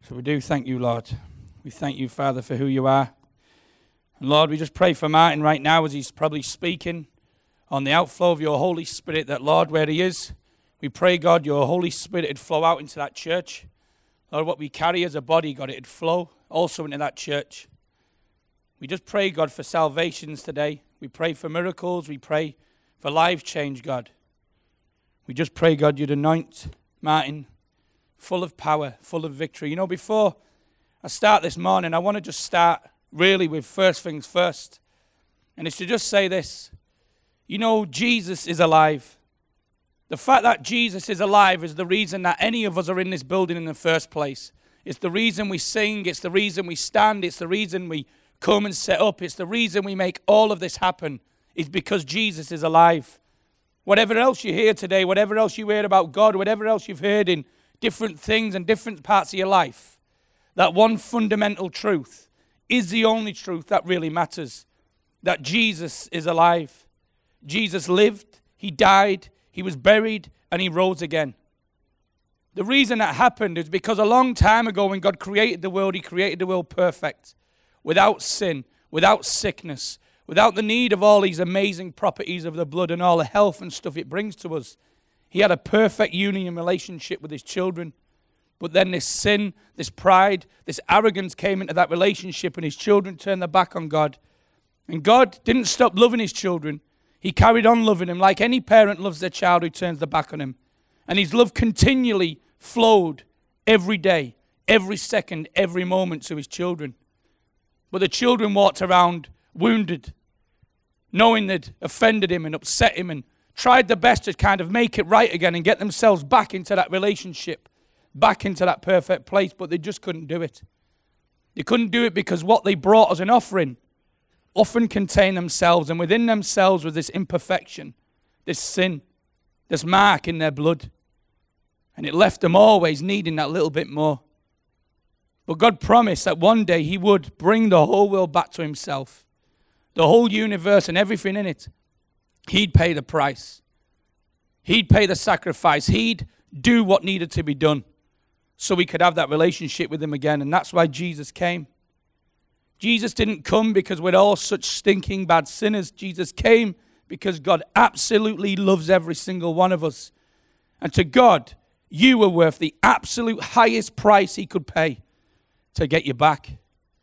We do thank you, Lord. We thank you, Father, for who you are. And Lord, we just pray for Martin right now as he's probably speaking on the outflow of your Holy Spirit, that, Lord, where he is, we pray, God, your Holy Spirit would flow out into that church. Lord, what we carry as a body, God, it'd flow also into that church. We just pray, God, for salvations today. We pray for miracles. We pray for life change, God. We just pray, God, you'd anoint Martin full of power, full of victory. You know, before I start this morning, I want to just start really with first things first. And it's to just say this. You know, Jesus is alive. The fact that Jesus is alive is the reason that any of us are in this building in the first place. It's the reason we sing. It's the reason we stand. It's the reason we come and set up. It's the reason we make all of this happen. It's because Jesus is alive. Whatever else you hear today, whatever else you hear about God, whatever else you've heard in different things and different parts of your life, that one fundamental truth is the only truth that really matters, that Jesus is alive. Jesus lived, he died, he was buried, and he rose again. The reason that happened is because a long time ago when God created the world, he created the world perfect, without sin, without sickness, without the need of all these amazing properties of the blood and all the health and stuff it brings to us. He had a perfect union relationship with his children. But then this sin, this pride, this arrogance came into that relationship, and his children turned their back on God. And God didn't stop loving his children. He carried on loving them like any parent loves their child who turns their back on him. And his love continually flowed every day, every second, every moment to his children. But the children walked around wounded, knowing they'd offended him and upset him, and tried their best to kind of make it right again and get themselves back into that relationship, back into that perfect place, but they just couldn't do it. They couldn't do it because what they brought as an offering often contained themselves, and within themselves was this imperfection, this sin, this mark in their blood. And it left them always needing that little bit more. But God promised that one day he would bring the whole world back to himself, the whole universe and everything in it. He'd pay the price. He'd pay the sacrifice. He'd do what needed to be done so we could have that relationship with him again. And that's why Jesus came. Jesus didn't come because we're all such stinking bad sinners. Jesus came because God absolutely loves every single one of us. And to God, you were worth the absolute highest price he could pay to get you back.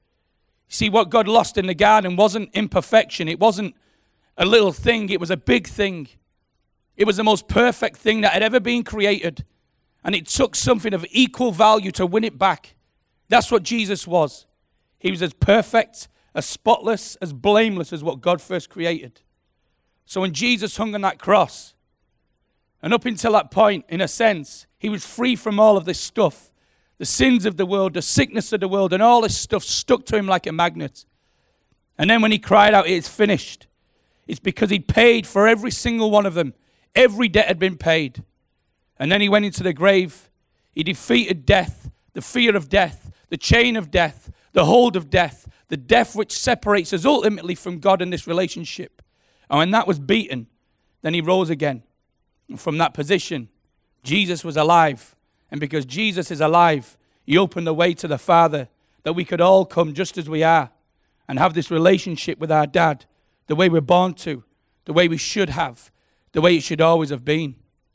See, what God lost in the garden wasn't imperfection. It wasn't a little thing. It was a big thing. It was the most perfect thing that had ever been created. And it took something of equal value to win it back. That's what Jesus was. He was as perfect, as spotless, as blameless as what God first created. So when Jesus hung on that cross, and up until that point, in a sense, he was free from all of this stuff. The sins of the world, the sickness of the world, and all this stuff stuck to him like a magnet. And then when he cried out, "It is finished," it's because he paid for every single one of them. Every debt had been paid. And then he went into the grave. He defeated death, the fear of death, the chain of death, the hold of death, the death which separates us ultimately from God in this relationship. And when that was beaten, then he rose again. And from that position, Jesus was alive. And because Jesus is alive, he opened the way to the Father that we could all come just as we are and have this relationship with our dad the way we're born to, the way we should have, the way it should always have been.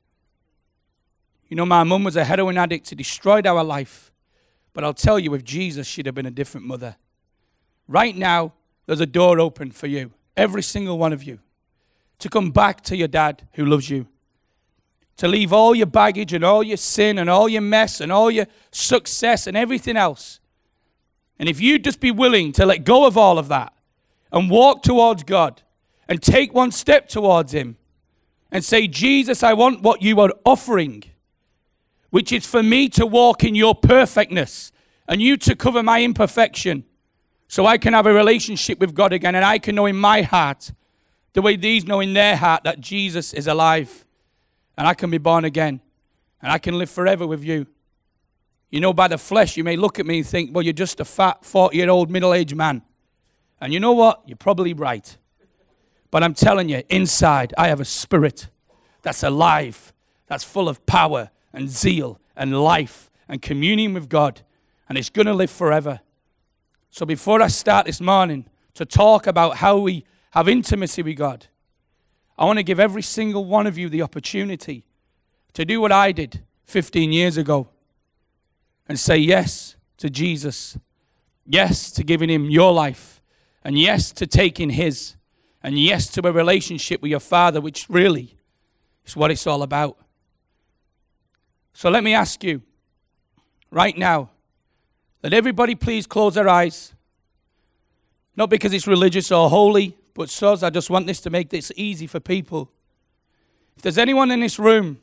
You know, my mum was a heroin addict. It destroyed our life. But I'll tell you, with Jesus, she'd have been a different mother. Right now, there's a door open for you, every single one of you, to come back to your dad who loves you, to leave all your baggage and all your sin and all your mess and all your success and everything else. And if you'd just be willing to let go of all of that and walk towards God and take one step towards him and say, "Jesus, I want what you are offering, which is for me to walk in your perfectness and you to cover my imperfection so I can have a relationship with God again, and I can know in my heart the way these know in their heart that Jesus is alive, and I can be born again, and I can live forever with you." You know, by the flesh, you may look at me and think, "Well, you're just a fat 40-year-old middle-aged man." And you know what? You're probably right. But I'm telling you, inside, I have a spirit that's alive, that's full of power and zeal and life and communion with God. and it's going to live forever. So before I start this morning to talk about how we have intimacy with God, I want to give every single one of you the opportunity to do what I did 15 years ago and say yes to Jesus, yes to giving him your life, and yes to taking his, and yes to a relationship with your Father, which really is what it's all about. So let me ask you right now, that everybody please close their eyes, not because it's religious or holy, but I just want this to make this easy for people. If there's anyone in this room,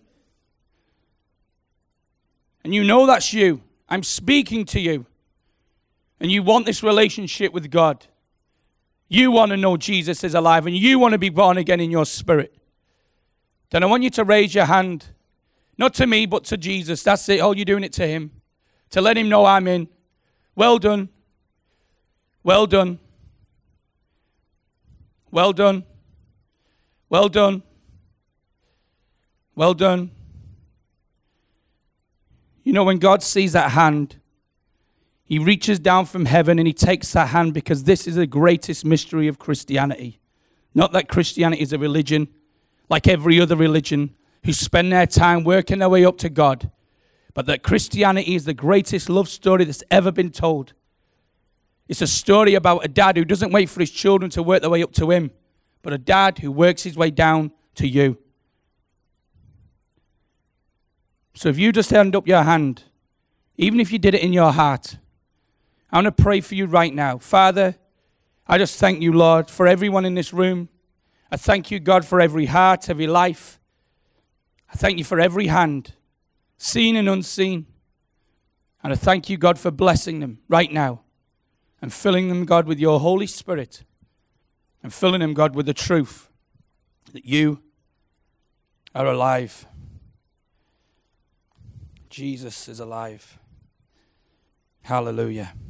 and you know that's you, I'm speaking to you, and you want this relationship with God, you want to know Jesus is alive, and you want to be born again in your spirit, then I want you to raise your hand, not to me, but to Jesus. That's it. Oh, you're doing it to him, to let him know I'm in. Well done. Well done. Well done. Well done. Well done. You know, when God sees that hand, he reaches down from heaven and he takes that hand, because this is the greatest mystery of Christianity. Not that Christianity is a religion like every other religion who spend their time working their way up to God, but that Christianity is the greatest love story that's ever been told. It's a story about a dad who doesn't wait for his children to work their way up to him, but a dad who works his way down to you. So if you just hand up your hand, even if you did it in your heart, I want to pray for you right now. Father, I just thank you, Lord, for everyone in this room. I thank you, God, for every heart, every life. I thank you for every hand, seen and unseen. And I thank you, God, for blessing them right now and filling them, God, with your Holy Spirit, and filling them, God, with the truth that you are alive. Jesus is alive. Hallelujah.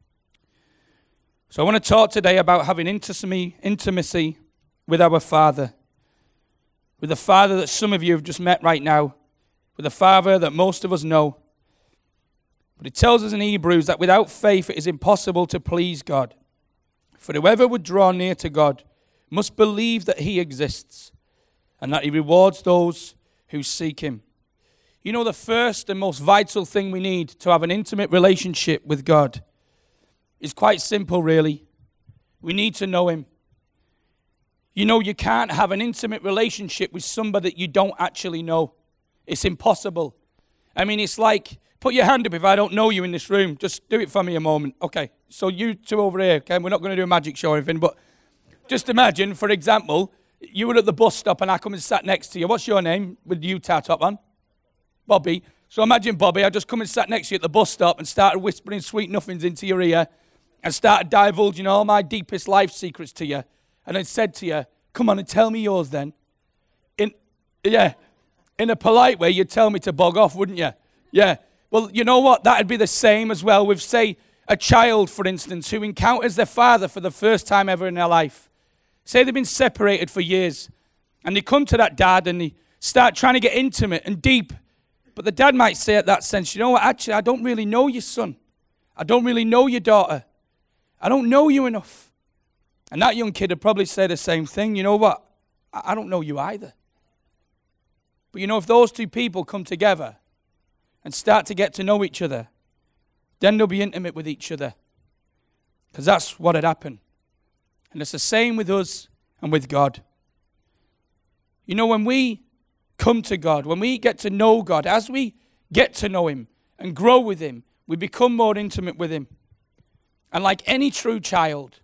So I want to talk today about having intimacy with our Father, with the Father that some of you have just met right now, with the Father that most of us know. But it tells us in Hebrews that without faith it is impossible to please God. For whoever would draw near to God must believe that he exists and that he rewards those who seek him. You know, the first and most vital thing we need to have an intimate relationship with God is quite simple, really. We need to know him. You know, you can't have an intimate relationship with somebody that you don't actually know. It's impossible. I mean, it's like, put your hand up if I don't know you in this room. Just do it for me a moment. Okay, so you two over here, okay? We're not going to do a magic show or anything, but just imagine, for example, you were at the bus stop and I come and sat next to you. What's your name with the Utah top on? Bobby. So imagine, Bobby, I just come and sat next to you at the bus stop and started whispering sweet nothings into your ear and started divulging all my deepest life secrets to you. And then said to you, come on and tell me yours then. In a polite way, you'd tell me to bog off, wouldn't you? Yeah. Well, you know what? That'd be the same as well with, say, a child, for instance, who encounters their father for the first time ever in their life. Say they've been separated for years, and they come to that dad and they start trying to get intimate and deep. But the dad might say at that sense, you know what, actually, I don't really know your son. I don't really know your daughter. I don't know you enough. And that young kid would probably say the same thing. You know what? I don't know you either. But you know, if those two people come together and start to get to know each other, then they'll be intimate with each other. Because that's what had happened. And it's the same with us and with God. You know, when we come to God, when we get to know God, as we get to know him and grow with him, we become more intimate with him. And like any true child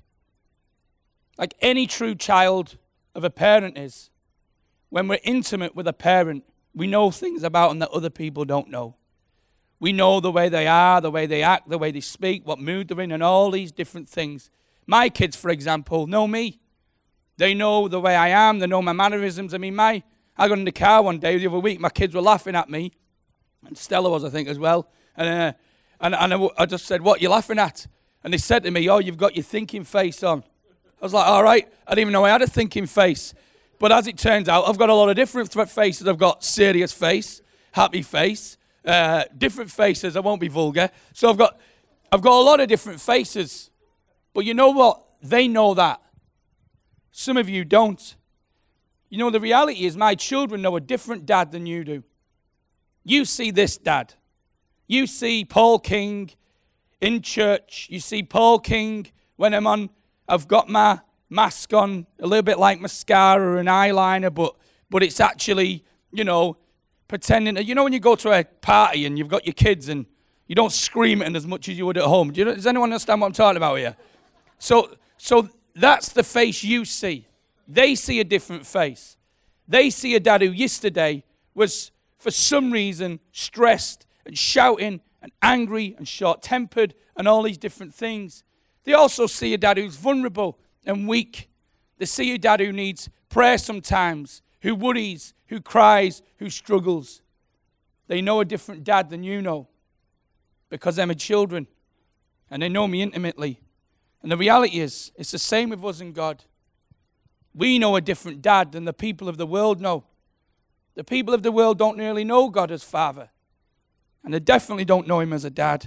of a parent is, when we're intimate with a parent, we know things about them that other people don't know. We know the way they are, the way they act, the way they speak, what mood they're in, and all these different things. My kids, for example, know me. They know the way I am. They know my mannerisms. I mean, I got in the car one day the other week. My kids were laughing at me, and Stella was, I think, as well. And I just said, "What are you laughing at?" And they said to me, "Oh, you've got your thinking face on." I was like, "All right." I didn't even know I had a thinking face. But as it turns out, I've got a lot of different faces. I've got serious face, happy face, different faces. I won't be vulgar. So I've got I've got a lot of different faces. But you know what? They know that. Some of you don't. You know, the reality is my children know a different dad than you do. You see this dad. You see Paul King in church. You see Paul King when I've got my mask on, a little bit like mascara and eyeliner, but it's actually, pretending. When you go to a party and you've got your kids and you don't scream at them as much as you would at home. Does anyone understand what I'm talking about here? So that's the face you see. They see a different face. They see a dad who yesterday was, for some reason, stressed and shouting and angry and short-tempered and all these different things. They also see a dad who's vulnerable and weak. They see a dad who needs prayer sometimes, who worries, who cries, who struggles. They know a different dad than you know because they're my children and they know me intimately. And the reality is, it's the same with us and God. We know a different dad than the people of the world know. The people of the world don't really know God as Father. And they definitely don't know him as a dad.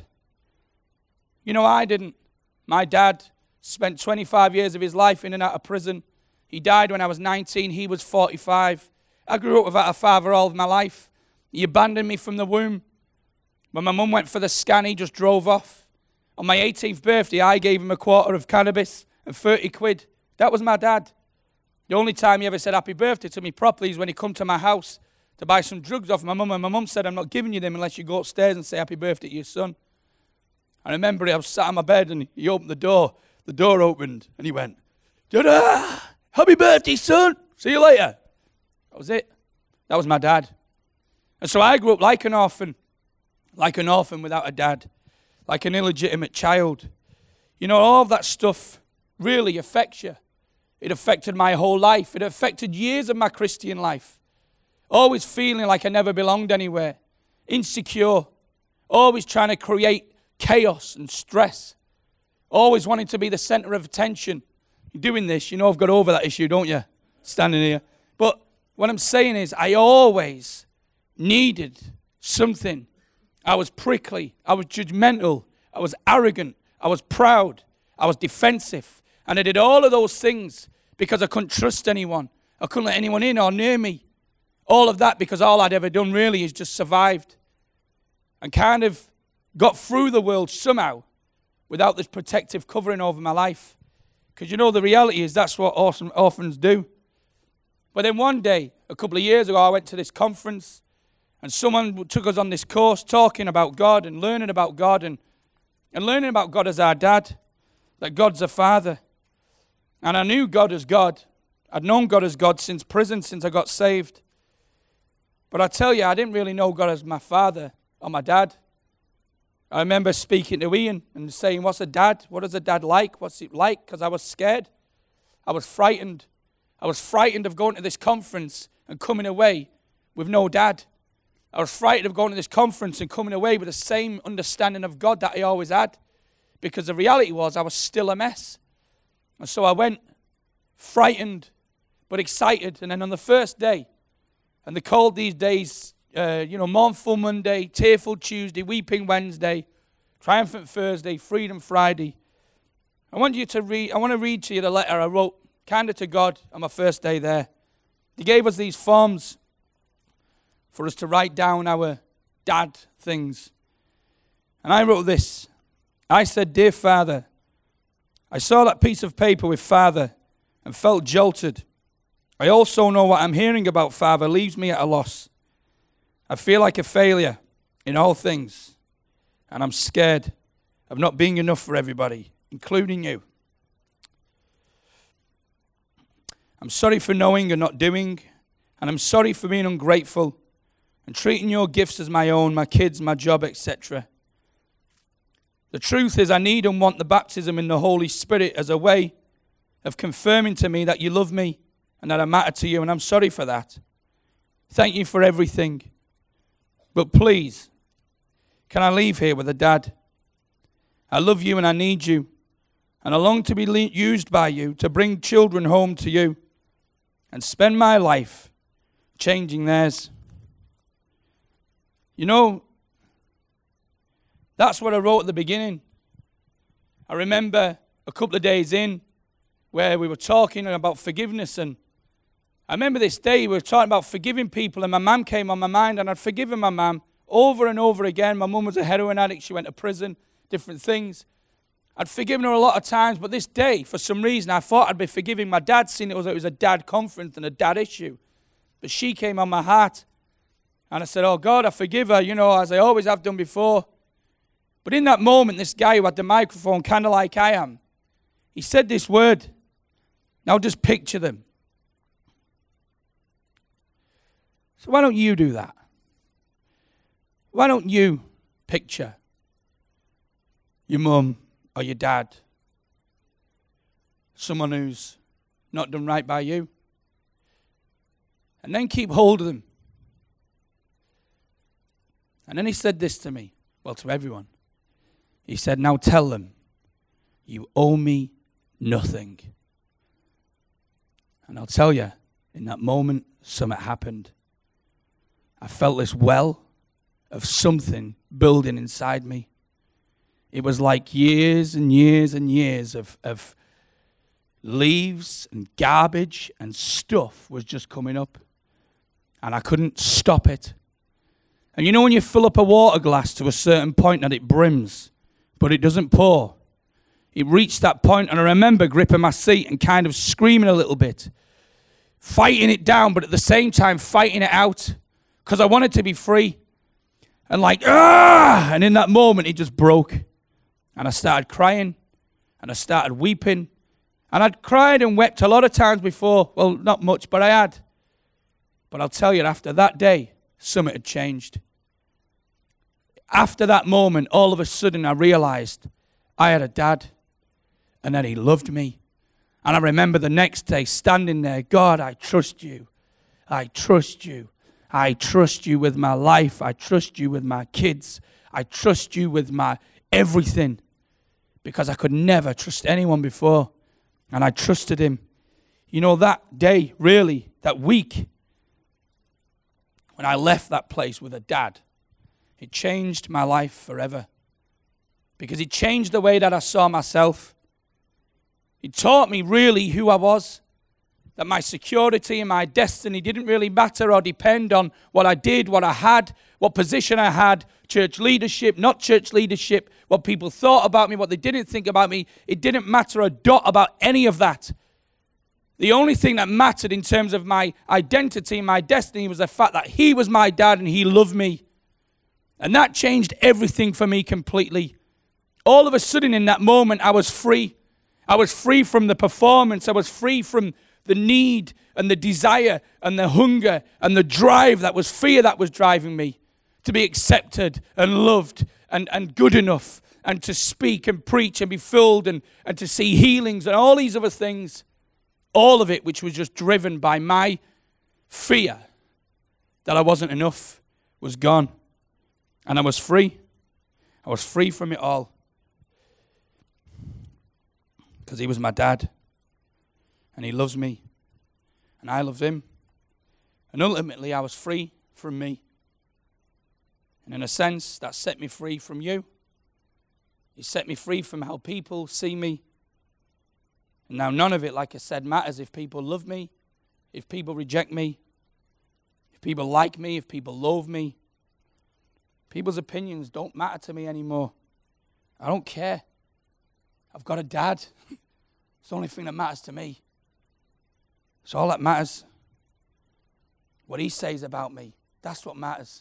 I didn't. My dad spent 25 years of his life in and out of prison. He died when I was 19. He was 45. I grew up without a father all of my life. He abandoned me from the womb. When my mum went for the scan, he just drove off. On my 18th birthday, I gave him a quarter of cannabis and 30 quid. That was my dad. The only time he ever said happy birthday to me properly is when he come to my house to buy some drugs off my mum. And my mum said, I'm not giving you them unless you go upstairs and say happy birthday to your son. I remember I was sat on my bed and he opened the door. The door opened and he went, ta-da! Happy birthday, son. See you later. That was it. That was my dad. And so I grew up like an orphan without a dad, like an illegitimate child. All of that stuff really affects you. It affected my whole life. It affected years of my Christian life. Always feeling like I never belonged anywhere. Insecure. Always trying to create chaos and stress. Always wanting to be the center of attention. You're doing this, I've got over that issue, don't you? Standing here. But what I'm saying is I always needed something. I was prickly. I was judgmental. I was arrogant. I was proud. I was defensive. And I did all of those things because I couldn't trust anyone. I couldn't let anyone in or near me. All of that because all I'd ever done really is just survived. And kind of got through the world somehow without this protective covering over my life. Because the reality is that's what orphans do. But then one day, a couple of years ago, I went to this conference and someone took us on this course talking about God and learning about God and learning about God as our dad, that God's a father. And I knew God as God. I'd known God as God since prison, since I got saved. But I tell you, I didn't really know God as my father or my dad. I remember speaking to Ian and saying, what's a dad? What is a dad like? What's it like? Because I was scared. I was frightened. I was frightened of going to this conference and coming away with no dad. I was frightened of going to this conference and coming away with the same understanding of God that I always had. Because the reality was I was still a mess. And so I went frightened but excited. And then on the first day, and they called these days, Mournful Monday, Tearful Tuesday, Weeping Wednesday, Triumphant Thursday, Freedom Friday. I want to read to you the letter I wrote kind of to God on my first day there. He gave us these forms for us to write down our dad things. And I wrote this. I said, Dear Father, I saw that piece of paper with Father and felt jolted. I also know what I'm hearing about Father leaves me at a loss. I feel like a failure in all things, and I'm scared of not being enough for everybody, including you. I'm sorry for knowing and not doing, and I'm sorry for being ungrateful and treating your gifts as my own, my kids, my job, etc. The truth is I need and want the baptism in the Holy Spirit as a way of confirming to me that you love me and that I matter to you, and I'm sorry for that. Thank you for everything. But please, can I leave here with a dad? I love you and I need you. And I long to be used by you to bring children home to you and spend my life changing theirs. That's what I wrote at the beginning I remember a couple of days in where we were talking about forgiveness, and I remember this day we were talking about forgiving people, and my mum came on my mind, and I'd forgiven my mum over and over again. My mum was a heroin addict. She went to prison, different things. I'd forgiven her a lot of times, but this day, for some reason, I thought I'd be forgiving my dad, seeing it was a dad conference and a dad issue. But she came on my heart, and I said, oh God, I forgive her, as I always have done before. But in that moment, this guy who had the microphone, kind of like I am, he said this word. Now just picture them. So why don't you do that? Why don't you picture your mum or your dad, someone who's not done right by you, and then keep hold of them. And then he said this to me, well, to everyone. He said, now tell them, you owe me nothing. And I'll tell you, in that moment, something happened. I felt this well of something building inside me. It was like years and years and years of leaves and garbage and stuff was just coming up. And I couldn't stop it. And when you fill up a water glass to a certain point that it brims, but it doesn't pour. It reached that point, and I remember gripping my seat and kind of screaming a little bit. Fighting it down, but at the same time fighting it out. Because I wanted to be free. And and in that moment, it just broke. And I started crying, and I started weeping. And I'd cried and wept a lot of times before. Well, not much, but I had. But I'll tell you, after that day, something had changed. After that moment, all of a sudden, I realized I had a dad, and that he loved me. And I remember the next day standing there, God, I trust you. I trust you. I trust you with my life. I trust you with my kids. I trust you with my everything. Because I could never trust anyone before. And I trusted him. That day, really, that week, when I left that place with a dad, it changed my life forever. Because it changed the way that I saw myself. It taught me really who I was. That my security and my destiny didn't really matter or depend on what I did, what I had, what position I had, church leadership, not church leadership, what people thought about me, what they didn't think about me. It didn't matter a dot about any of that. The only thing that mattered in terms of my identity and my destiny was the fact that he was my dad and he loved me. And that changed everything for me completely. All of a sudden in that moment, I was free. I was free from the performance. I was free from the need and the desire and the hunger and the drive that was fear that was driving me to be accepted and loved and good enough and to speak and preach and be filled and to see healings and all these other things. All of it which was just driven by my fear that I wasn't enough was gone. And I was free. I was free from it all. Because he was my dad. And he loves me. And I love him. And ultimately, I was free from me. And in a sense, that set me free from you. It set me free from how people see me. And now none of it, like I said, matters if people love me, if people reject me, if people like me, if people loathe me. People's opinions don't matter to me anymore. I don't care. I've got a dad. It's the only thing that matters to me. It's all that matters. What he says about me, that's what matters.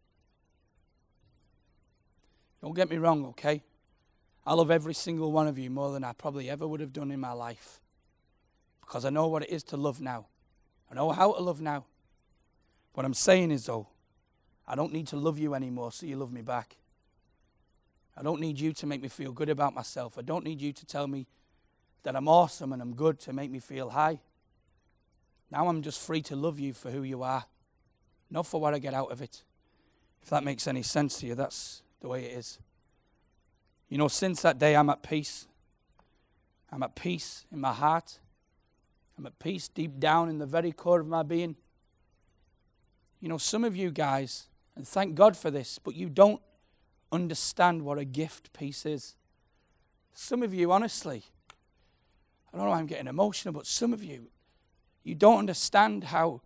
Don't get me wrong, okay? I love every single one of you more than I probably ever would have done in my life. Because I know what it is to love now. I know how to love now. What I'm saying is, though, I don't need to love you anymore so you love me back. I don't need you to make me feel good about myself. I don't need you to tell me that I'm awesome and I'm good to make me feel high. Now I'm just free to love you for who you are, not for what I get out of it. If that makes any sense to you, that's the way it is. Since that day, I'm at peace. I'm at peace in my heart. I'm at peace deep down in the very core of my being. Some of you guys, and thank God for this, but you don't understand what a gift peace is. Some of you, honestly, I don't know why I'm getting emotional, but some of you, you don't understand how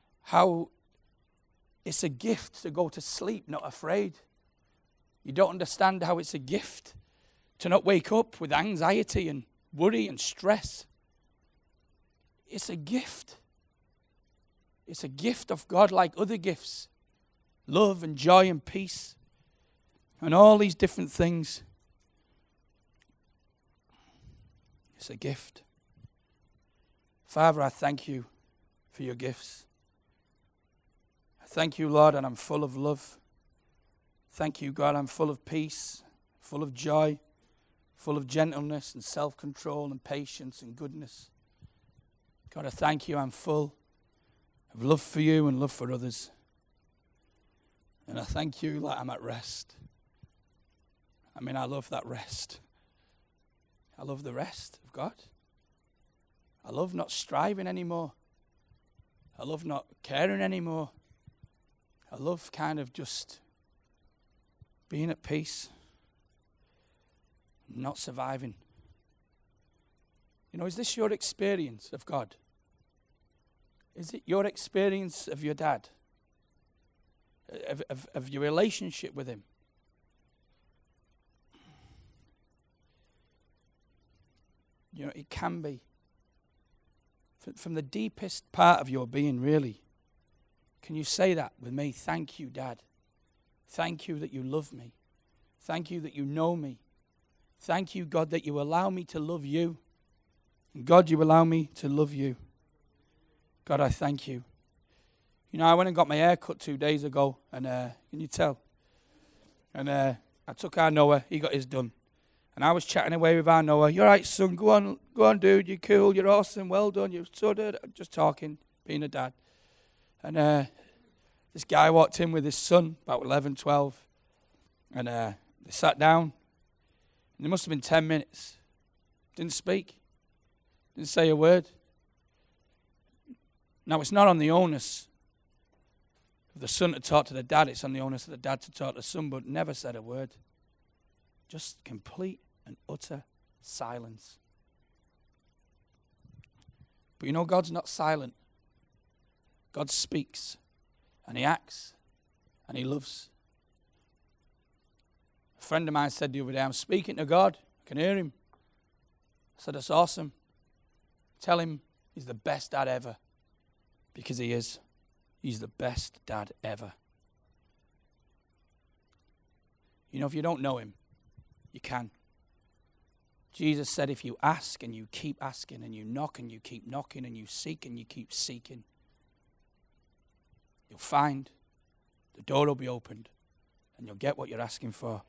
it's a gift to go to sleep not afraid. You don't understand how it's a gift to not wake up with anxiety and worry and stress. It's a gift. It's a gift of God like other gifts. Love and joy and peace and all these different things. It's a gift. Father, I thank you for your gifts. I thank you, Lord, and I'm full of love. Thank you, God, I'm full of peace, full of joy, full of gentleness and self-control and patience and goodness. God, I thank you, I'm full of love for you and love for others. And I thank you that I'm at rest. I mean, I love that rest. I love the rest of God. I love not striving anymore. I love not caring anymore. I love kind of just being at peace, not surviving. You know, is this your experience of God? Is it your experience of your dad? Of your relationship with him? You know, it can be. From the deepest part of your being, really. Can you say that with me? Thank you, Dad. Thank you that you love me. Thank you that you know me. Thank you, God, that you allow me to love you. And God, you allow me to love you. God, I thank you. You know, I went and got my hair cut 2 days ago, and can you tell? And I took our Noah, he got his done. And I was chatting away with our Noah. You're right, son, go on, dude, you're cool, you're awesome, well done, you're so good. Just talking, being a dad. And this guy walked in with his son, about 11, 12. And they sat down. And it must have been 10 minutes. Didn't speak. Didn't say a word. Now, it's not on the onus of the son to talk to the dad. It's on the onus of the dad to talk to the son, but never said a word. Just complete and utter silence. But you know, God's not silent. God speaks, and he acts, and he loves. A friend of mine said the other day, I'm speaking to God. I can hear him. I said, that's awesome. Tell him he's the best dad ever. Because he is. He's the best dad ever. You know, if you don't know him, you can. Jesus said if you ask and you keep asking and you knock and you keep knocking and you seek and you keep seeking, you'll find, the door will be opened, and you'll get what you're asking for.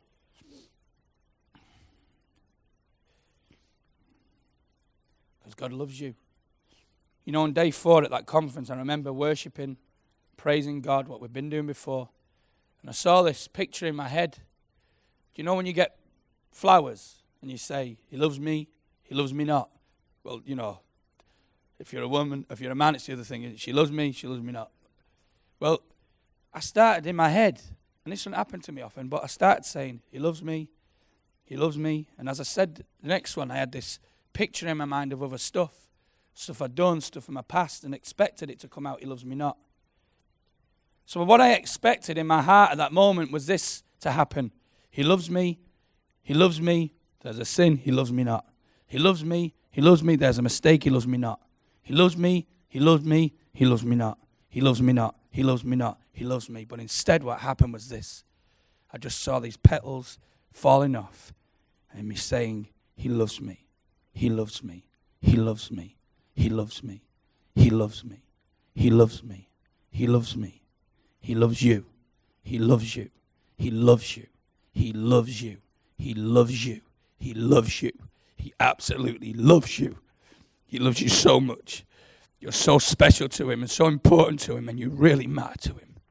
Because God loves you. You know, on day 4 at that conference, I remember worshiping, praising God, what we've been doing before. And I saw this picture in my head. Do you know when you get flowers and you say, he loves me not? Well, you know, if you're a woman, if you're a man, it's the other thing. She loves me not. Well, I started in my head, and this doesn't happen to me often, but I started saying, he loves me. And as I said, the next one, I had this picture in my mind of other stuff I'd done, stuff in my past, and expected it to come out, he loves me not. So what I expected in my heart at that moment was this to happen. He loves me, there's a sin, he loves me not. He loves me, there's a mistake, he loves me not. He loves me, he loves me not. He loves me not, he loves me not, he loves me. But instead what happened was this. I just saw these petals falling off, and me saying, he loves me, he loves me, he loves me. He loves me. He loves me. He loves me. He loves me. He loves you. He loves you. He loves you. He loves you. He loves you. He loves you. He absolutely loves you. He loves you so much. You're so special to him and so important to him, and you really matter to him.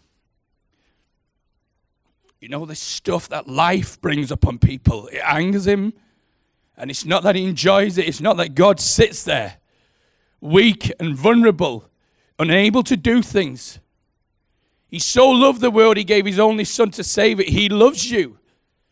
You know, this stuff that life brings upon people, it angers him. And it's not that he enjoys it. It's not that God sits there weak and vulnerable, unable to do things. He so loved the world, he gave his only son to save it. He loves you.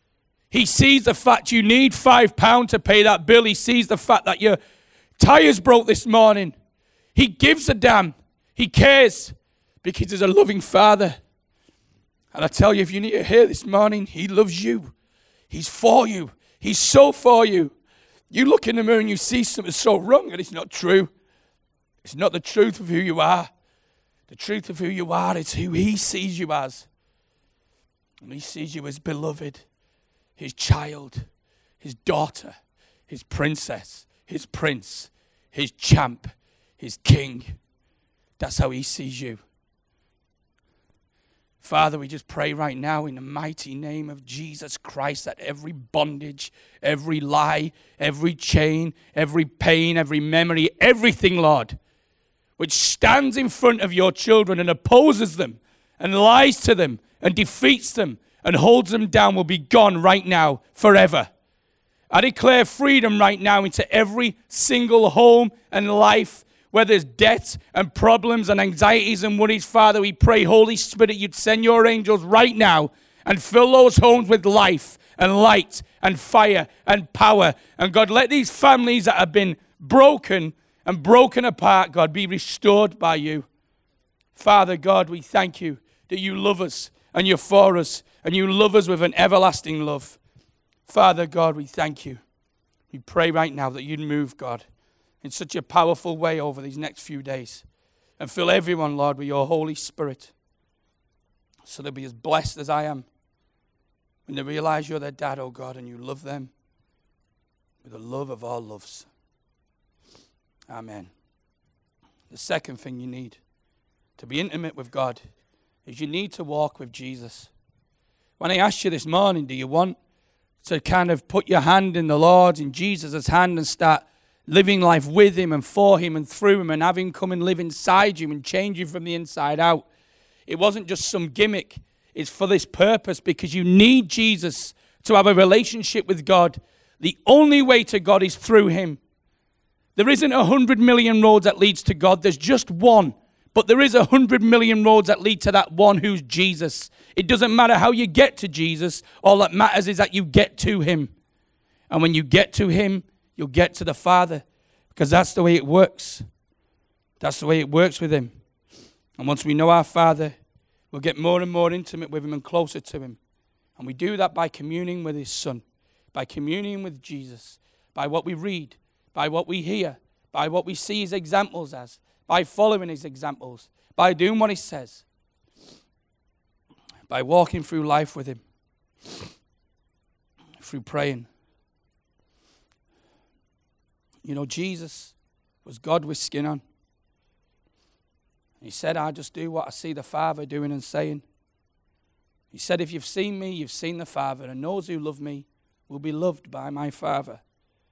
He sees the fact you need £5 to pay that bill. He sees the fact that your tires broke this morning. He gives a damn. He cares because he's a loving Father. And I tell you, if you need to hear this morning, he loves you. He's for you. He's so for you. You look in the mirror and you see something so wrong and it's not true. It's not the truth of who you are. The truth of who you are is who he sees you as. And he sees you as beloved, his child, his daughter, his princess, his prince, his champ, his king. That's how he sees you. Father, we just pray right now in the mighty name of Jesus Christ that every bondage, every lie, every chain, every pain, every memory, everything, Lord, which stands in front of your children and opposes them and lies to them and defeats them and holds them down will be gone right now forever. I declare freedom right now into every single home and life where there's debt and problems and anxieties and worries. Father, we pray, Holy Spirit, you'd send your angels right now and fill those homes with life and light and fire and power. And God, let these families that have been broken and broken apart, God, be restored by you. Father, God, we thank you that you love us and you're for us and you love us with an everlasting love. Father, God, we thank you. We pray right now that you'd move, God, in such a powerful way over these next few days. And fill everyone, Lord, with your Holy Spirit. So they'll be as blessed as I am. When they realize you're their dad, oh God, and you love them with the love of all loves. Amen. The second thing you need to be intimate with God is you need to walk with Jesus. When I asked you this morning, do you want to kind of put your hand in the Lord's, in Jesus' hand, and start living life with him and for him and through him and have him come and live inside you and change you from the inside out? It wasn't just some gimmick. It's for this purpose because you need Jesus to have a relationship with God. The only way to God is through him. There isn't 100 million roads that leads to God. There's just one. But there is 100 million roads that lead to that one who's Jesus. It doesn't matter how you get to Jesus. All that matters is that you get to him. And when you get to him, you'll get to the Father, because that's the way it works. That's the way it works with him. And once we know our Father, we'll get more and more intimate with him and closer to him. And we do that by communing with his Son, by communing with Jesus, by what we read, by what we hear, by what we see his examples as, by following his examples, by doing what he says, by walking through life with him, through praying. You know, Jesus was God with skin on. He said, I just do what I see the Father doing and saying. He said, if you've seen me, you've seen the Father, and those who love me will be loved by my Father.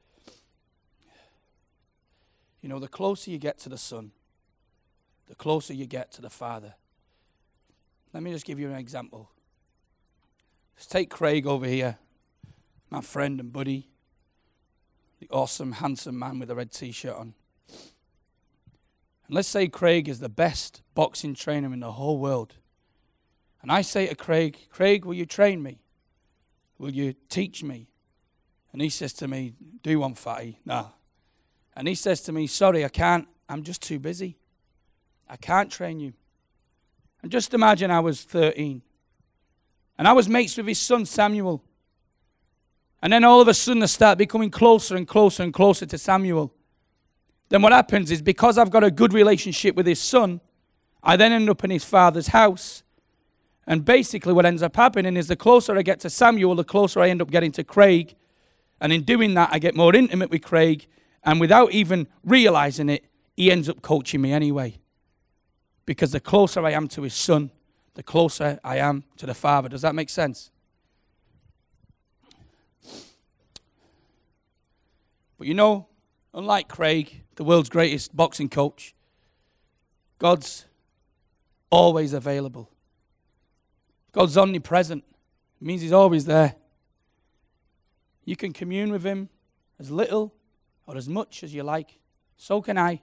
You know, the closer you get to the Son, the closer you get to the Father. Let me just give you an example. Let's take Craig over here, my friend and buddy. The awesome, handsome man with a red t-shirt on. And let's say Craig is the best boxing trainer in the whole world. And I say to Craig, Craig, will you train me? Will you teach me? And he says to me, do one, fatty. No. And he says to me, sorry, I can't. I'm just too busy. I can't train you. And just imagine I was 13. And I was mates with his son, Samuel. And then all of a sudden I start becoming closer and closer and closer to Samuel. Then what happens is, because I've got a good relationship with his son, I then end up in his father's house. And basically what ends up happening is the closer I get to Samuel, the closer I end up getting to Craig. And in doing that, I get more intimate with Craig. And without even realizing it, he ends up coaching me anyway. Because the closer I am to his son, the closer I am to the Father. Does that make sense? But you know, unlike Craig, the world's greatest boxing coach, God's always available. God's omnipresent. It means he's always there. You can commune with him as little or as much as you like. So can I.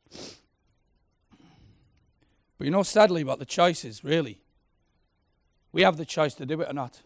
But you know, sadly, what the choice is, really, We have the choice to do it or not.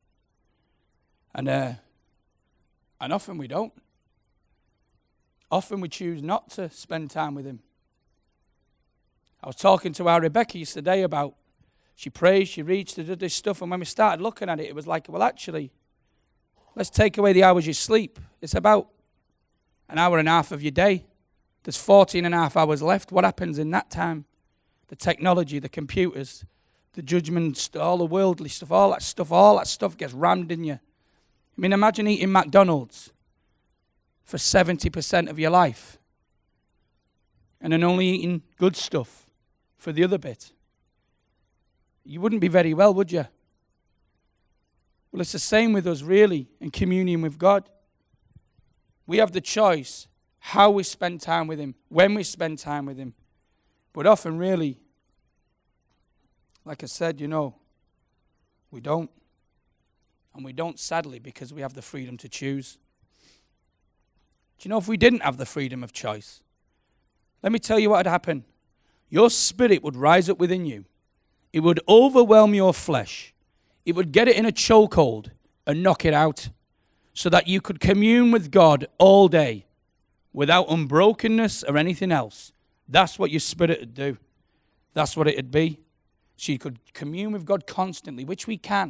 And often we don't. Often we choose not to spend time with him. I was talking to our Rebecca yesterday about, she prays, she reads, she did this stuff, and when we started looking at it, it was like, well, actually, let's take away the hours you sleep. It's about an hour and a half of your day. There's 14 and a half hours left. What happens in that time? The technology, the computers, the judgment, all the worldly stuff, all that stuff gets rammed in you. I mean, imagine eating McDonald's for 70% of your life and then only eating good stuff for the other bit. You wouldn't be very well, would you? Well, it's the same with us, really, in communion with God. We have the choice how we spend time with him, when we spend time with him. But often, really, like I said, we don't. And we don't, sadly, because we have the freedom to choose. Do you know, if we didn't have the freedom of choice, let me tell you what would happen. Your spirit would rise up within you. It would overwhelm your flesh. It would get it in a chokehold and knock it out so that you could commune with God all day without unbrokenness or anything else. That's what your spirit would do. That's what it would be. So you could commune with God constantly, which we can.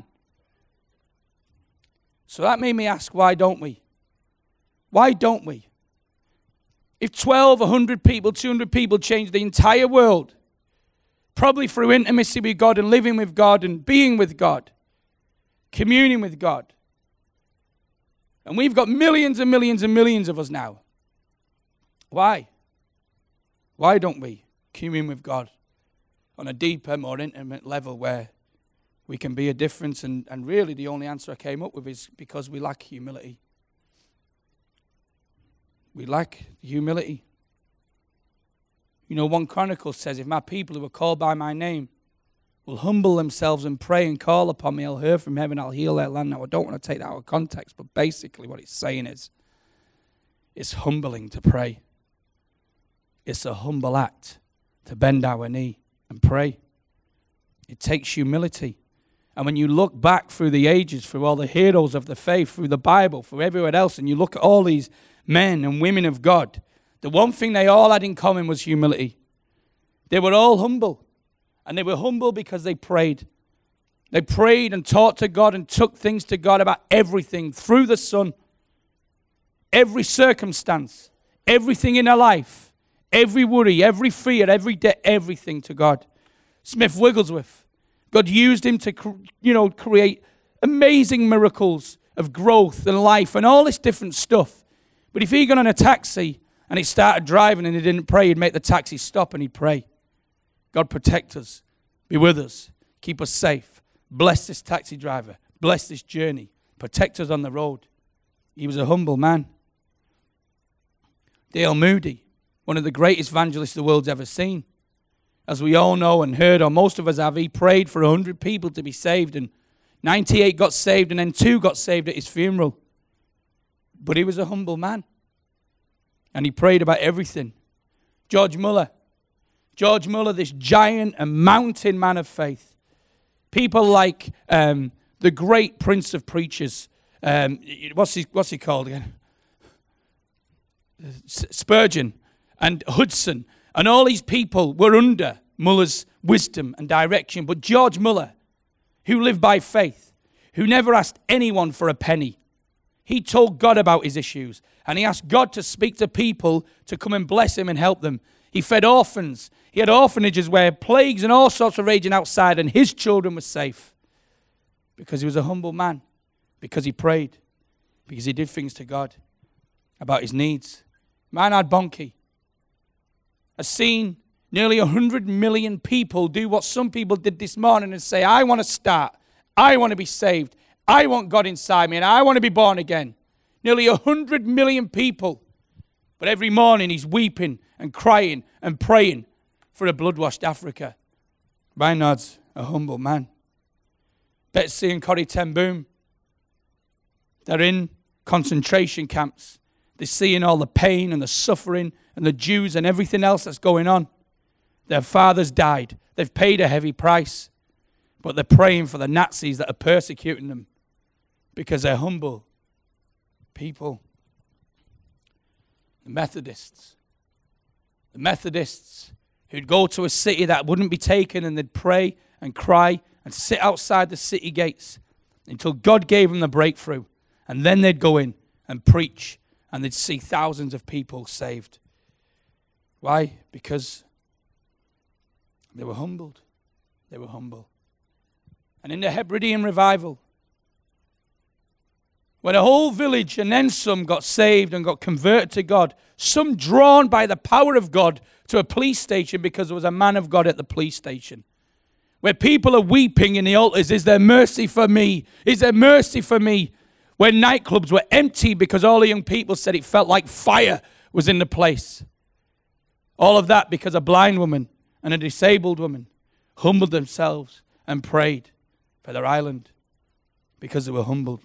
So that made me ask, why don't we? Why don't we? If 12, 100 people, 200 people change the entire world, probably through intimacy with God and living with God and being with God, communing with God, and we've got millions and millions and millions of us now. Why? Why don't we commune with God on a deeper, more intimate level where we can be a difference? And really the only answer I came up with is because we lack humility. We lack humility. 1 Chronicles says, if my people who are called by my name will humble themselves and pray and call upon me, I'll hear from heaven, I'll heal their land. Now, I don't want to take that out of context, but basically what it's saying is, it's humbling to pray. It's a humble act to bend our knee and pray. It takes humility. And when you look back through the ages, through all the heroes of the faith, through the Bible, through everywhere else, and you look at all these men and women of God, the one thing they all had in common was humility. They were all humble. And they were humble because they prayed. They prayed and talked to God and took things to God about everything through the sun. Every circumstance, everything in their life, every worry, every fear, every day, everything to God. Smith Wigglesworth, God used him to, create amazing miracles of growth and life and all this different stuff. But if he got on a taxi and he started driving and he didn't pray, he'd make the taxi stop and he'd pray. God, protect us, be with us, keep us safe. Bless this taxi driver, bless this journey, protect us on the road. He was a humble man. Dale Moody, one of the greatest evangelists the world's ever seen. As we all know and heard, or most of us have, he prayed for 100 people to be saved, and 98 got saved, and then 2 got saved at his funeral. But he was a humble man, and he prayed about everything. George Muller, this giant and mountain man of faith. People like the great prince of preachers. What's he called again? Spurgeon and Hudson. And all these people were under Muller's wisdom and direction. But George Muller, who lived by faith, who never asked anyone for a penny, he told God about his issues. And he asked God to speak to people to come and bless him and help them. He fed orphans. He had orphanages where plagues and all sorts were raging outside, and his children were safe. Because he was a humble man. Because he prayed. Because he did things to God about his needs. Reinhard Bonnke has seen nearly 100 million people do what some people did this morning and say, I want to start. I want to be saved. I want God inside me, and I want to be born again. Nearly 100 million people. But every morning he's weeping and crying and praying for a blood-washed Africa. Reinhard's a humble man. Betsy and Corrie ten Boom, they're in concentration camps. They're seeing all the pain and the suffering and the Jews and everything else that's going on. Their fathers died. They've paid a heavy price. but they're praying for the Nazis that are persecuting them because they're humble people. The Methodists who'd go to a city that wouldn't be taken, and they'd pray and cry and sit outside the city gates until God gave them the breakthrough. And then they'd go in and preach, and they'd see thousands of people saved. Why? Because they were humbled. They were humble. And in the Hebridean revival, when a whole village and then some got saved and got converted to God, some drawn by the power of God to a police station because there was a man of God at the police station, where people are weeping in the altars, is there mercy for me? Is there mercy for me? Where nightclubs were empty because all the young people said it felt like fire was in the place. All of that because a blind woman and a disabled woman humbled themselves and prayed for their island because they were humbled.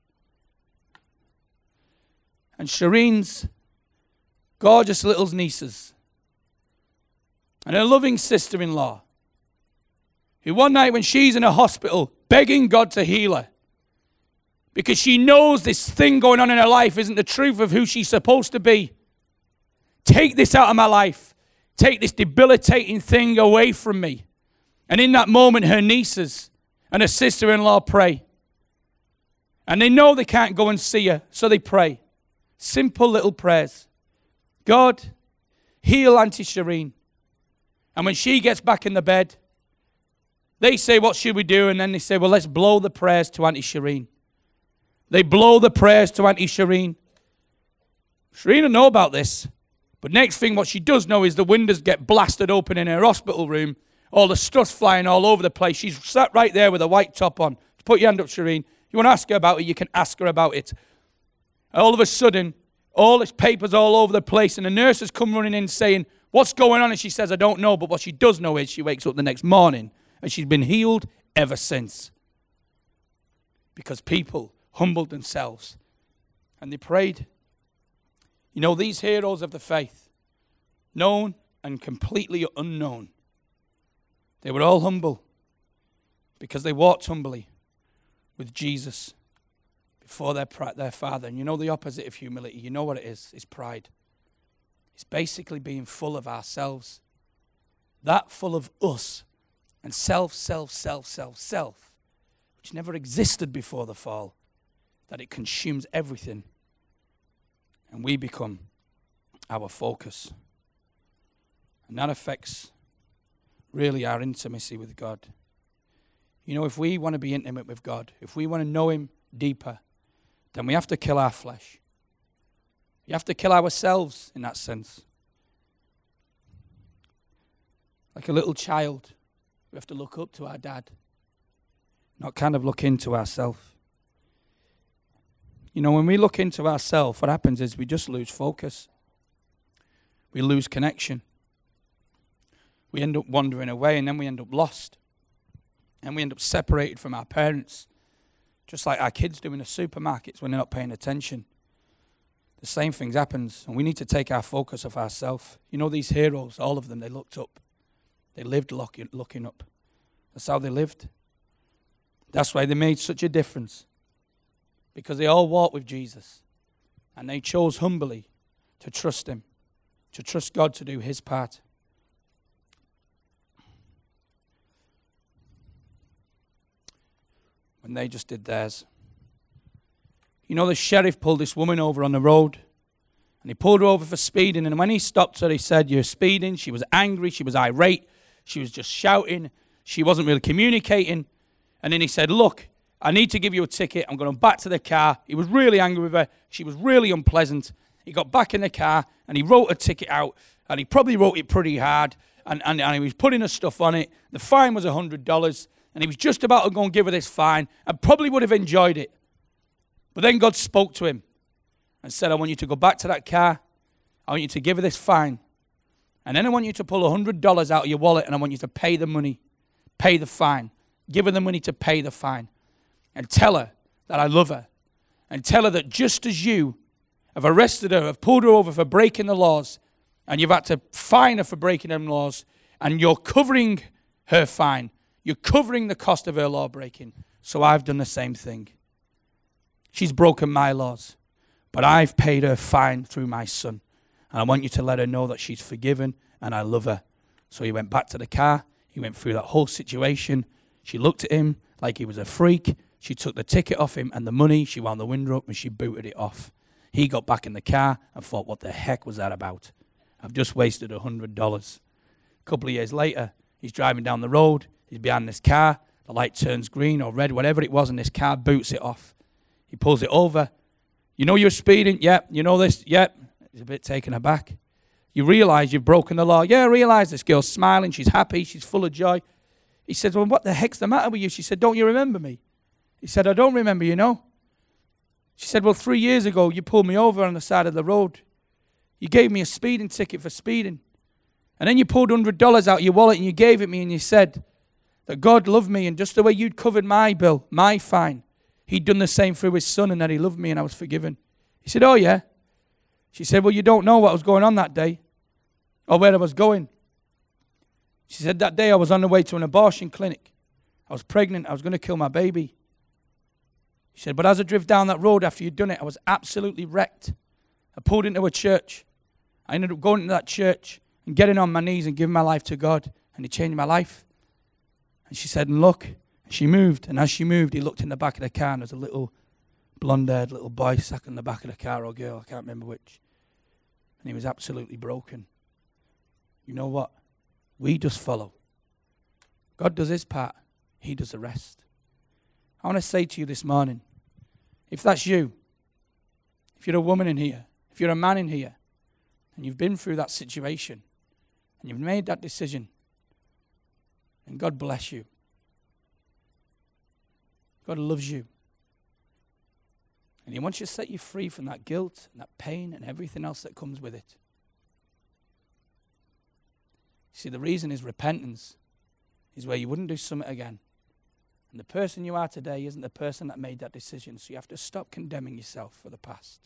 And Shireen's gorgeous little nieces and her loving sister-in-law, who one night when she's in a hospital begging God to heal her because she knows this thing going on in her life isn't the truth of who she's supposed to be. Take this out of my life. Take this debilitating thing away from me. And in that moment, her nieces and her sister-in-law pray. And they know they can't go and see her, so they pray. Simple little prayers. God, heal Auntie Shireen. And when she gets back in the bed, they say, what should we do? And then they say, well, let's blow the prayers to Auntie Shireen. They blow the prayers to Auntie Shireen. Shireen will know about this. But next thing, what she does know is the windows get blasted open in her hospital room. All the stuff's flying all over the place. She's sat right there with a white top on. Put your hand up, Shireen. You want to ask her about it, you can ask her about it. All of a sudden, all this paper's all over the place, and the nurses come running in saying, what's going on? And she says, I don't know, but what she does know is she wakes up the next morning, and she's been healed ever since. Because people humbled themselves, and they prayed. You know, these heroes of the faith, known and completely unknown, they were all humble because they walked humbly with Jesus before their Father. And you know the opposite of humility, you know what it is? It's pride. It's basically being full of ourselves. That full of us and self, which never existed before the fall, that it consumes everything. And we become our focus. And that affects really our intimacy with God. You know, if we want to be intimate with God, if we want to know Him deeper, then we have to kill our flesh. We have to kill ourselves in that sense. Like a little child, we have to look up to our dad, not kind of look into ourselves. You know, when we look into ourselves, what happens is we just lose focus. We lose connection. We end up wandering away, and then we end up lost. And we end up separated from our parents, just like our kids do in the supermarkets when they're not paying attention. The same thing happens, and we need to take our focus off ourselves. You know, these heroes, all of them, they looked up. They lived looking up. That's how they lived. That's why they made such a difference. Because they all walked with Jesus. And they chose humbly to trust Him, to trust God to do His part. When they just did theirs. You know, the sheriff pulled this woman over on the road. And he pulled her over for speeding. And when he stopped her, he said, you're speeding. She was angry. She was irate. She was just shouting. She wasn't really communicating. And then he said, look, I need to give you a ticket. I'm going back to the car. He was really angry with her. She was really unpleasant. He got back in the car and he wrote a ticket out. And he probably wrote it pretty hard. And he was putting her stuff on it. The fine was $100. And he was just about to go and give her this fine. And probably would have enjoyed it. But then God spoke to him and said, I want you to go back to that car. I want you to give her this fine. And then I want you to pull $100 out of your wallet and I want you to pay the money, pay the fine. Give her the money to pay the fine. And tell her that I love her. And tell her that just as you have arrested her, have pulled her over for breaking the laws, and you've had to fine her for breaking them laws, and you're covering her fine, You're covering the cost of her law breaking. So I've done the same thing. She's broken my laws. But I've paid her fine through my son. And I want you to let her know that she's forgiven and I love her. So he went back to the car. He went through that whole situation. She looked at him like he was a freak. She took the ticket off him and the money. She wound the window up and she booted it off. He got back in the car and thought, what the heck was that about? I've just wasted $100. A couple of years later, he's driving down the road. He's behind this car. The light turns green or red, whatever it was, and this car boots it off. He pulls it over. You know you're speeding? Yep. You know this? Yep. He's a bit taken aback. You realize you've broken the law? Yeah, I realize. This girl's smiling. She's happy. She's full of joy. He said, well, what the heck's the matter with you? She said, don't you remember me? He said, I don't remember you, no. She said, well, 3 years ago, you pulled me over on the side of the road. You gave me a speeding ticket for speeding. And then you pulled $100 out of your wallet and you gave it me and you said that God loved me and just the way you'd covered my bill, my fine, he'd done the same through his son and that he loved me and I was forgiven. He said, oh, yeah. She said, well, you don't know what was going on that day or where I was going. She said, that day I was on the way to an abortion clinic. I was pregnant. I was going to kill my baby. She said, but as I drove down that road after you'd done it, I was absolutely wrecked. I pulled into a church. I ended up going into that church and getting on my knees and giving my life to God. And he changed my life. And she said, and look. She moved. And as she moved, he looked in the back of the car and there was a little blonde-haired little boy sat in the back of the car or girl. I can't remember which. And he was absolutely broken. You know what? We just follow. God does his part. He does the rest. I want to say to you this morning, if that's you, if you're a woman in here, if you're a man in here, and you've been through that situation, and you've made that decision, and God bless you. God loves you. And he wants to set you free from that guilt and that pain and everything else that comes with it. See, the reason is repentance is where you wouldn't do something again. And the person you are today isn't the person that made that decision. So you have to stop condemning yourself for the past.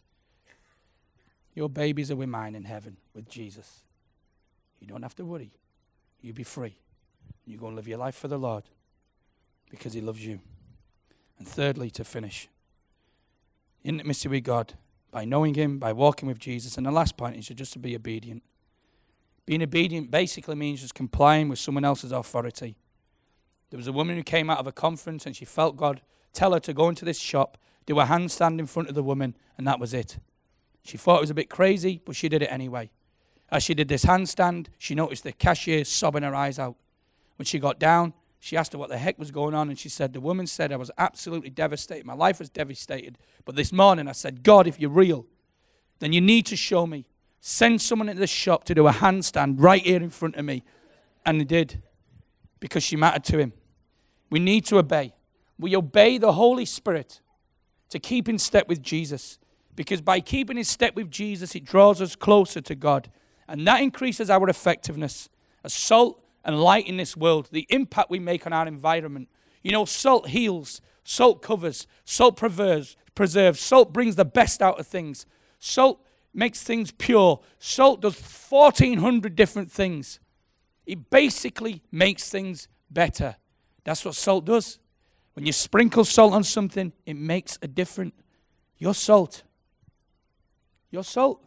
Your babies are with mine in heaven with Jesus. You don't have to worry. You be free. You go and live your life for the Lord because he loves you. And thirdly, to finish, intimacy with God by knowing him, by walking with Jesus. And the last point is just to be obedient. Being obedient basically means just complying with someone else's authority. There was a woman who came out of a conference and she felt God tell her to go into this shop, do a handstand in front of the woman, and that was it. She thought it was a bit crazy, but she did it anyway. As she did this handstand, she noticed the cashier sobbing her eyes out. When she got down, she asked her what the heck was going on, and she said, the woman said, I was absolutely devastated. My life was devastated. But this morning I said, God, if you're real, then you need to show me. Send someone into the shop to do a handstand right here in front of me. And they did, because she mattered to him. We need to obey. We obey the Holy Spirit to keep in step with Jesus. Because by keeping in step with Jesus, it draws us closer to God. And that increases our effectiveness as salt and light in this world, the impact we make on our environment. You know, salt heals, salt covers, salt preserves, salt brings the best out of things. Salt makes things pure. Salt does 1,400 different things. It basically makes things better. That's what salt does. When you sprinkle salt on something, it makes a difference. You're salt. You're salt.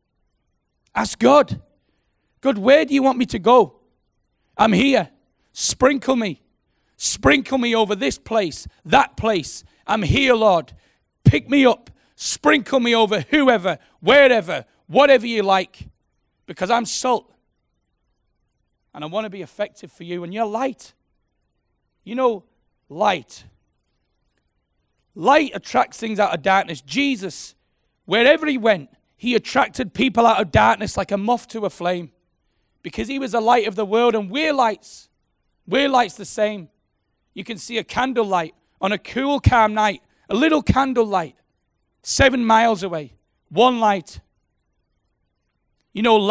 Ask God. God, where do you want me to go? I'm here. Sprinkle me. Sprinkle me over this place, that place. I'm here, Lord. Pick me up. Sprinkle me over whoever, wherever, whatever you like. Because I'm salt. And I want to be effective for you. And you're light. You know, light. Light attracts things out of darkness. Jesus, wherever he went, he attracted people out of darkness like a moth to a flame. Because he was the light of the world, and we're lights. We're lights the same. You can see a candlelight on a cool, calm night. A little candlelight 7 miles away. One light. You know,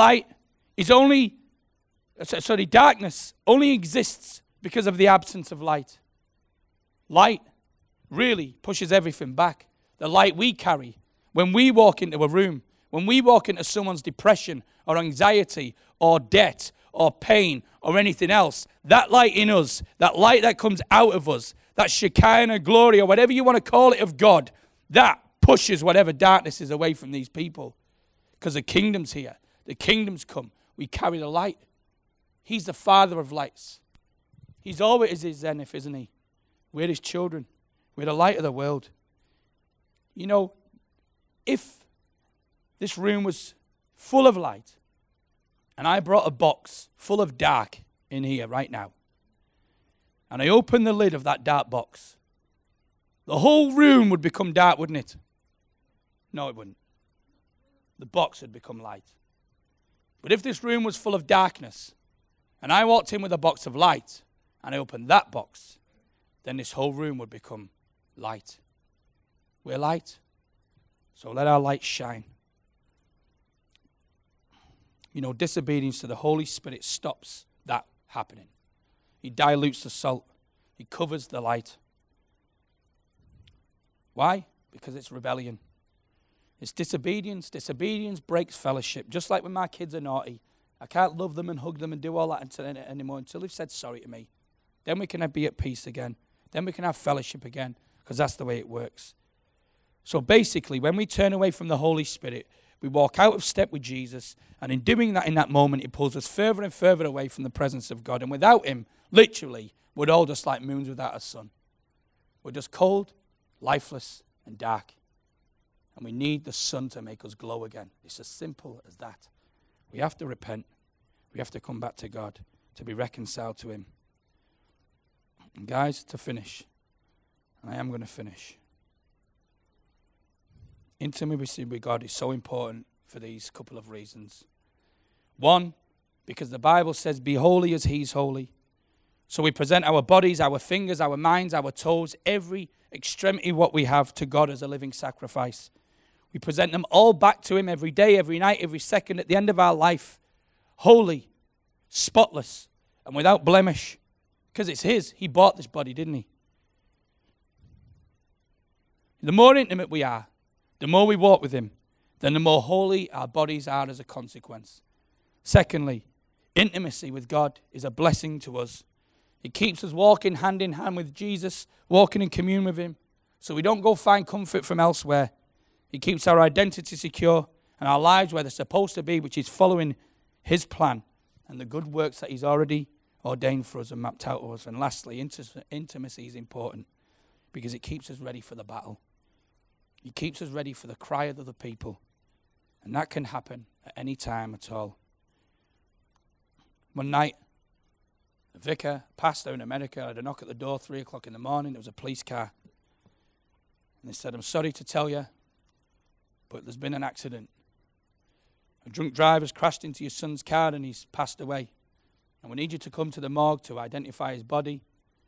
darkness only exists because of the absence of light. Light really pushes everything back. The light we carry when we walk into a room, when we walk into someone's depression or anxiety or debt or pain or anything else. That light in us, that light that comes out of us, that Shekinah glory or whatever you want to call it of God, that pushes whatever darkness is away from these people. Because the kingdom's here. The kingdom's come. We carry the light. He's the Father of lights. He's always his zenith, isn't he? We're his children. We're the light of the world. You know, if this room was full of light and I brought a box full of dark in here right now, and I opened the lid of that dark box, the whole room would become dark, wouldn't it? No, it wouldn't. The box would become light. But if this room was full of darkness, and I walked in with a box of light, and I opened that box, then this whole room would become light. We're light, so let our light shine. You know, disobedience to the Holy Spirit stops that happening. He dilutes the salt. He covers the light. Why? Because it's rebellion. It's disobedience. Disobedience breaks fellowship. Just like when my kids are naughty, I can't love them and hug them and do all that anymore until they've said sorry to me. Then we can be at peace again. Then we can have fellowship again, because that's the way it works. So basically, when we turn away from the Holy Spirit, we walk out of step with Jesus, and in doing that in that moment, it pulls us further and further away from the presence of God. And without him, literally, we're all just like moons without a sun. We're just cold, lifeless, and dark. And we need the sun to make us glow again. It's as simple as that. We have to repent. We have to come back to God to be reconciled to him. And guys, to finish, and I am going to finish, intimacy with God is so important for these couple of reasons. One, because the Bible says, be holy as he's holy. So we present our bodies, our fingers, our minds, our toes, every extremity what we have to God as a living sacrifice. We present them all back to him every day, every night, every second, at the end of our life. Holy, spotless, and without blemish. Because it's his. He bought this body, didn't he? The more intimate we are, the more we walk with him, then the more holy our bodies are as a consequence. Secondly, intimacy with God is a blessing to us. It keeps us walking hand in hand with Jesus, walking in communion with him, so we don't go find comfort from elsewhere. It keeps our identity secure and our lives where they're supposed to be, which is following his plan and the good works that he's already ordained for us and mapped out to us. And lastly, intimacy is important because it keeps us ready for the battle. It keeps us ready for the cry of other people. And that can happen at any time at all. One night, a vicar, pastor in America, had a knock at the door, 3 o'clock in the morning. There was a police car. And they said, I'm sorry to tell you, but there's been an accident. A drunk driver's crashed into your son's car and he's passed away. And we need you to come to the morgue to identify his body.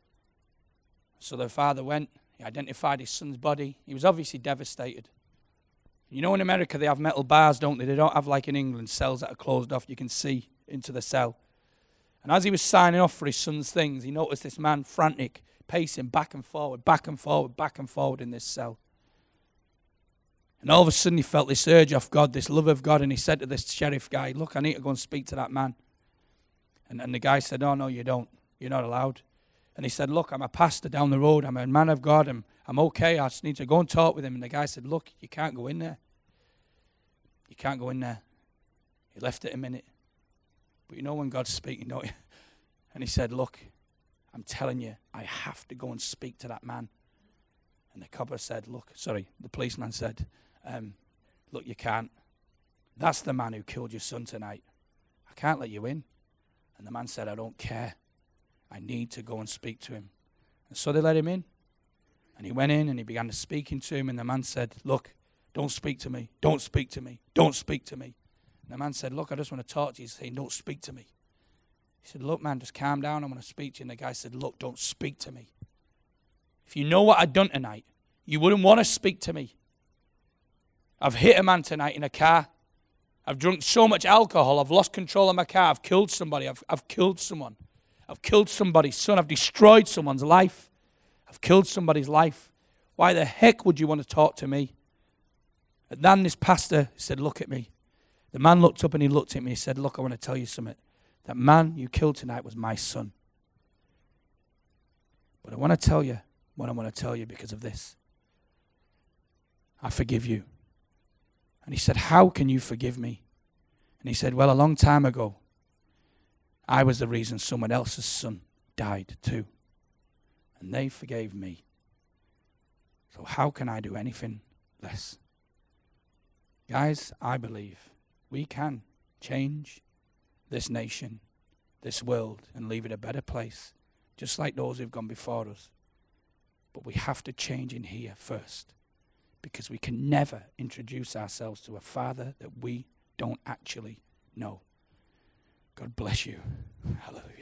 So the father went. He identified his son's body. He was obviously devastated. You know, in America, they have metal bars, don't they? They don't have, like in England, cells that are closed off. You can see into the cell. And as he was signing off for his son's things, he noticed this man frantic, pacing back and forward, back and forward, back and forward in this cell. And all of a sudden, he felt this urge of God, this love of God, and he said to this sheriff guy, look, I need to go and speak to that man. And the guy said, oh, no, you don't. You're not allowed. And he said, look, I'm a pastor down the road. I'm a man of God. I'm okay. I just need to go and talk with him. And the guy said, look, you can't go in there. You can't go in there. He left it a minute. But you know when God's speaking, don't you? And he said, look, I'm telling you, I have to go and speak to that man. And the copper said, the policeman said, look, you can't. That's the man who killed your son tonight. I can't let you in. And the man said, I don't care. I need to go and speak to him. And so they let him in. And he went in and he began to speaking to him. And the man said, look, don't speak to me. Don't speak to me. Don't speak to me. And the man said, look, I just want to talk to you. He's saying, don't speak to me. He said, look, man, just calm down. I want to speak to you. And the guy said, look, don't speak to me. If you know what I've done tonight, you wouldn't want to speak to me. I've hit a man tonight in a car. I've drunk so much alcohol. I've lost control of my car. I've killed somebody. I've killed someone. I've killed somebody's son. I've destroyed someone's life. I've killed somebody's life. Why the heck would you want to talk to me? And then this pastor said, look at me. The man looked up and he looked at me. He said, look, I want to tell you something. that man you killed tonight was my son. But I want to tell you what I want to tell you because of this. I forgive you. And he said, how can you forgive me? And he said, well, a long time ago, I was the reason someone else's son died too. And they forgave me. So how can I do anything less? Guys, I believe we can change this nation, this world, and leave it a better place, just like those who've gone before us. But we have to change in here first, because we can never introduce ourselves to a Father that we don't actually know. God bless you. Hallelujah.